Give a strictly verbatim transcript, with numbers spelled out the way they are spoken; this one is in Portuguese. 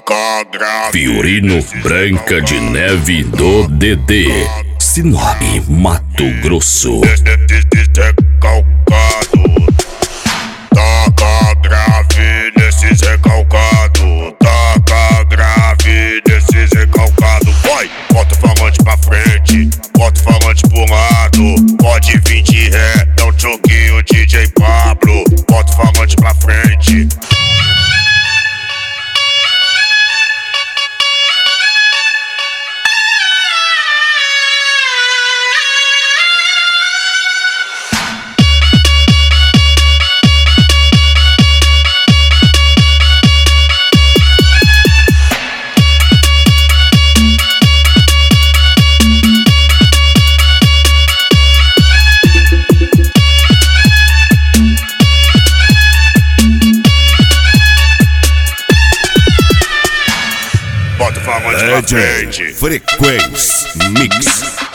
Toca grave. Fiorino Branca de Neve do D D, Sinop, Mato Grosso. Esse recalcado. Toca grave nesses recalcado. Toca grave nesses recalcado. Vai, bota o falante pra frente, bota o falante pro lado. Pode vir de ré, dá um choquinho D J Pablo. Bota o falante pra frente. Bota o falante pra frente. Frequência Mix.